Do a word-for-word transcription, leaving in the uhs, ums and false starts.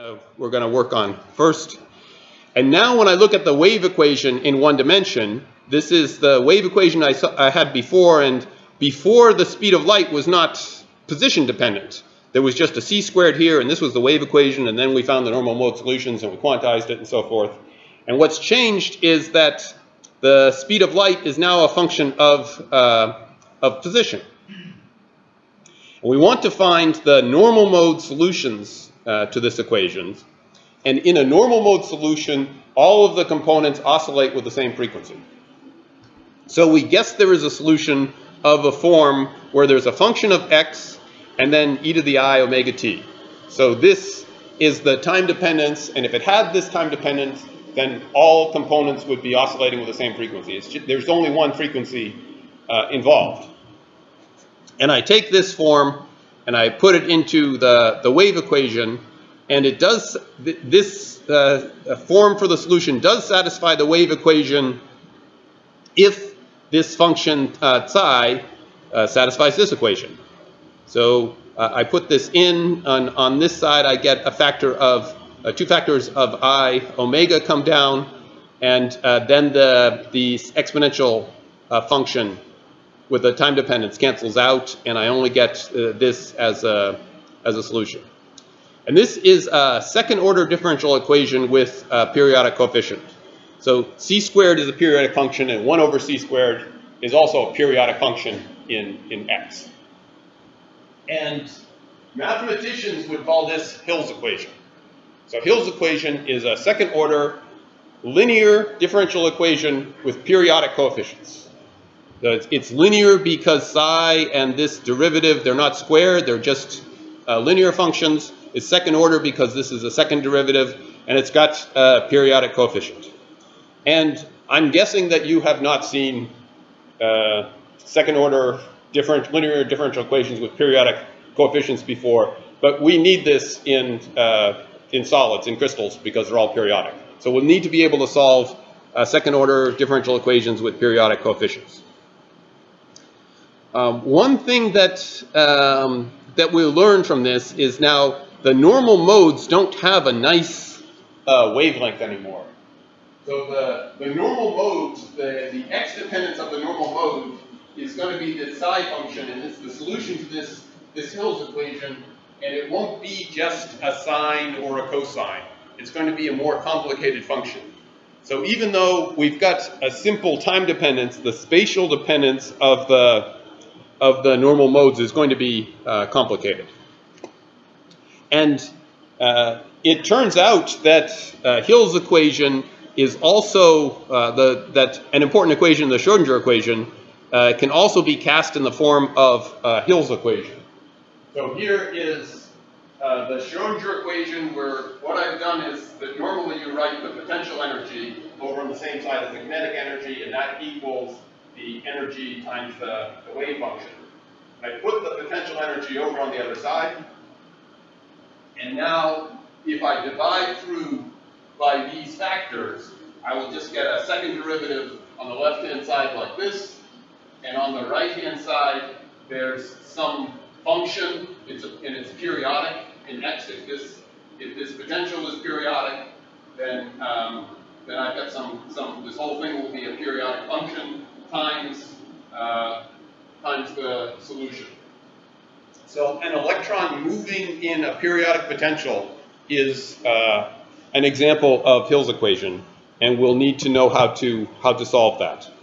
gonna, we're going to work on first. And now when I look at the wave equation in one dimension, this is the wave equation I, saw, I had before, and before the speed of light was not position dependent. There was just a c squared here, and this was the wave equation, and then we found the normal mode solutions, and we quantized it, and so forth. And what's changed is that the speed of light is now a function of, uh, of position. And we want to find the normal mode solutions uh, to this equation. And in a normal mode solution, all of the components oscillate with the same frequency. So we guess there is a solution of a form where there's a function of x and then e to the I omega t. So this is the time dependence, and if it had this time dependence, then all components would be oscillating with the same frequency. It's just, there's only one frequency uh, involved. And I take this form and I put it into the, the wave equation, and it does, this uh, form for the solution does satisfy the wave equation if this function uh, psi uh, satisfies this equation. So uh, I put this in, on, on this side I get a factor of, uh, two factors of I omega come down, and uh, then the, the exponential uh, function with the time dependence cancels out, and I only get uh, this as a, as a solution. And this is a second order differential equation with a periodic coefficient. So c squared is a periodic function, and one over c squared is also a periodic function in, in x. And mathematicians would call this Hill's equation. So Hill's equation is a second order linear differential equation with periodic coefficients. So it's, it's linear because psi and this derivative, they're not squared, they're just uh, linear functions. It's second order because this is a second derivative, and it's got a periodic coefficient. And I'm guessing that you have not seen uh, second order different, linear differential equations with periodic coefficients before, but we need this in, uh, in solids, in crystals, because they're all periodic. So we'll need to be able to solve uh, second order differential equations with periodic coefficients. Um, one thing that, um, that we'll learn from this is now the normal modes don't have a nice uh, wavelength anymore. So the, the normal mode, the, the x dependence of the normal mode is going to be the psi function, and it's the solution to this, this Hill's equation, and it won't be just a sine or a cosine. It's going to be a more complicated function. So even though we've got a simple time dependence, the spatial dependence of the of the normal modes is going to be uh, complicated. And uh, it turns out that uh, Hill's equation is also uh, the, that an important equation, the Schrodinger equation, uh, can also be cast in the form of uh, Hill's equation. So here is uh, the Schrodinger equation, where what I've done is that normally you write the potential energy over on the same side as the kinetic energy, and that equals the energy times the, the wave function. I put the potential energy over on the other side, and now if I divide through by these factors, I will just get a second derivative on the left-hand side like this, and on the right-hand side, there's some function, it's a, and it's periodic in x. If this, if this potential is periodic, then, um, then I've got some, some, this whole thing will be a periodic function times, uh, times the solution. So an electron moving in a periodic potential is uh, an example of Hill's equation, and we'll need to know how to, how to solve that.